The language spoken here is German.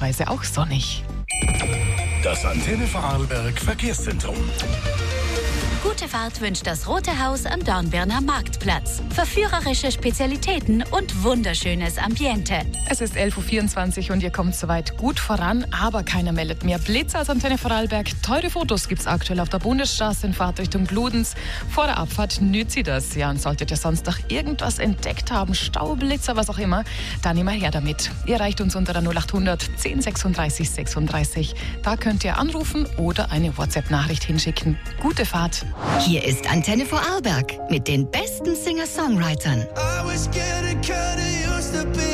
ausnahmsweise auch sonnig. Das Antenne Vorarlberg Verkehrszentrum. Gute Fahrt wünscht das Rote Haus am Dornbirner Marktplatz. Verführerische Spezialitäten und wunderschönes Ambiente. Es ist 11.24 Uhr und ihr kommt soweit gut voran, aber keiner meldet mehr Blitz als Antenne Vorarlberg. Teure Fotos gibt es aktuell auf der Bundesstraße in Fahrtrichtung Bludenz. Vor der Abfahrt nützt sie das. Ja, und solltet ihr sonst noch irgendwas entdeckt haben, Staublitzer, was auch immer, dann immer her damit. Ihr erreicht uns unter der 0800 10 36 36. Da könnt ihr anrufen oder eine WhatsApp-Nachricht hinschicken. Gute Fahrt. Hier ist Antenne Vorarlberg mit den besten Singer-Songwritern. I was getting kinda used to be